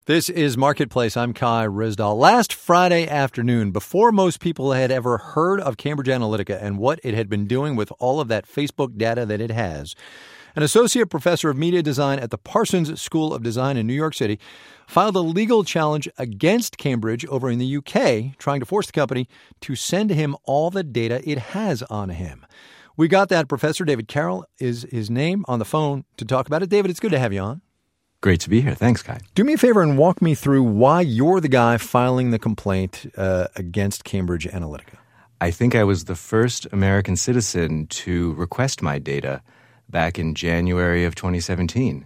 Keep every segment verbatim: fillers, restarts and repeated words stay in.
This is Marketplace. I'm Kai Ryssdal. Last Friday afternoon, before most people had ever heard of Cambridge Analytica and what it had been doing with all of that Facebook data that it has, an associate professor of media design at the Parsons School of Design in New York City filed a legal challenge against Cambridge over in the U K, trying to force the company to send him all the data it has on him. We got that. Professor David Carroll is his name, on the phone to talk about it. David, it's good to have you on. Great to be here. Thanks, Kai. Do me a favor and walk me through why you're the guy filing the complaint uh, against Cambridge Analytica. I think I was the first American citizen to request my data back in January of twenty seventeen.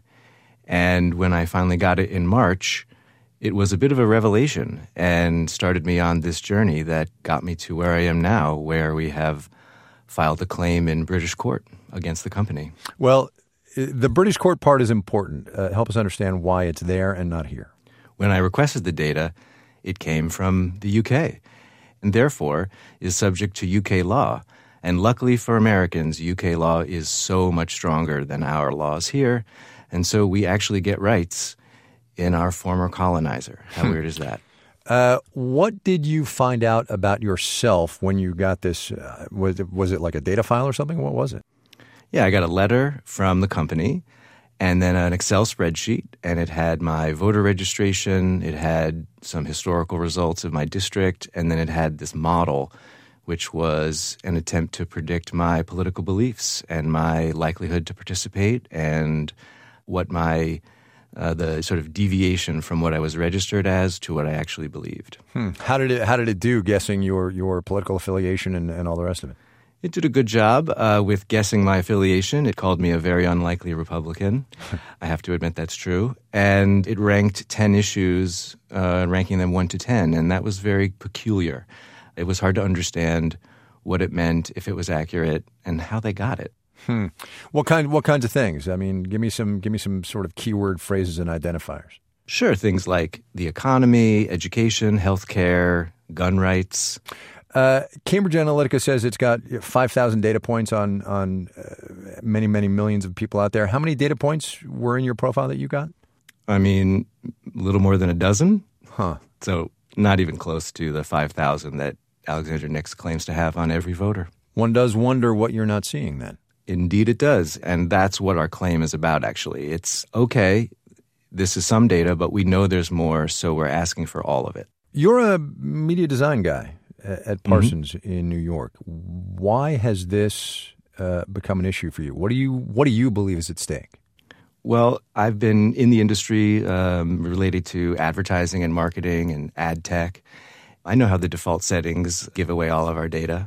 And when I finally got it in March, it was a bit of a revelation and started me on this journey that got me to where I am now, where we have filed a claim in British court against the company. Well, the British court part is important. Uh, help us understand why it's there and not here. When I requested the data, it came from the U K and therefore is subject to U K law. And luckily for Americans, U K law is so much stronger than our laws here. And so we actually get rights in our former colonizer. How weird is that? Uh, what did you find out about yourself when you got this? Uh, was it, was it like a data file or something? What was it? Yeah, I got a letter from the company and then an Excel spreadsheet, and it had my voter registration, it had some historical results of my district, and then it had this model, which was an attempt to predict my political beliefs and my likelihood to participate and what my uh, the sort of deviation from what I was registered as to what I actually believed. Hmm. How did it How did it do guessing your your political affiliation and, and all the rest of it? It did a good job uh, with guessing my affiliation. It called me a very unlikely Republican. I have to admit that's true. And it ranked ten issues, uh, ranking them one to ten, and that was very peculiar. It was hard to understand what it meant, if it was accurate, and how they got it. Hmm. What kind? What kinds of things? I mean, give me some. Give me some sort of keyword phrases and identifiers. Sure, things like the economy, education, healthcare, gun rights. Uh, Cambridge Analytica says it's got five thousand data points on on uh, many, many millions of people out there. How many data points were in your profile that you got? I mean, a little more than a dozen. Huh. So not even close to the five thousand that Alexander Nix claims to have on every voter. One does wonder what you're not seeing then. Indeed it does. And that's what our claim is about, actually. It's, okay, this is some data, but we know there's more, so we're asking for all of it. You're a media design guy at Parsons mm-hmm. in New York. Why has this uh, become an issue for you? What do you What do you believe is at stake? Well, I've been in the industry um, related to advertising and marketing and ad tech. I know how the default settings give away all of our data.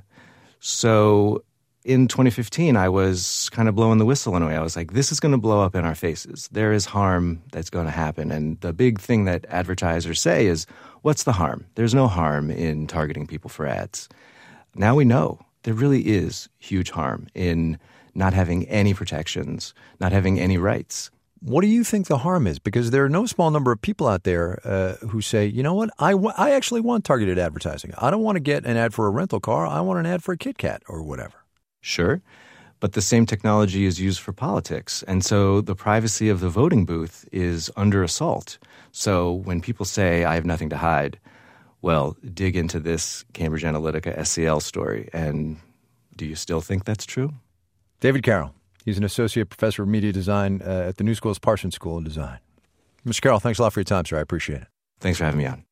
So in twenty fifteen, I was kind of blowing the whistle in a way. I was like, this is going to blow up in our faces. There is harm that's going to happen. And the big thing that advertisers say is, what's the harm? There's no harm in targeting people for ads. Now we know there really is huge harm in not having any protections, not having any rights. What do you think the harm is? Because there are no small number of people out there uh, who say, you know what, I, w- I actually want targeted advertising. I don't want to get an ad for a rental car. I want an ad for a Kit Kat or whatever. Sure, but the same technology is used for politics. And so the privacy of the voting booth is under assault. So when people say, I have nothing to hide, well, dig into this Cambridge Analytica S C L story. And do you still think that's true? David Carroll. He's an associate professor of media design uh, at the New School's Parsons School of Design. Mister Carroll, thanks a lot for your time, sir. I appreciate it. Thanks for having me on.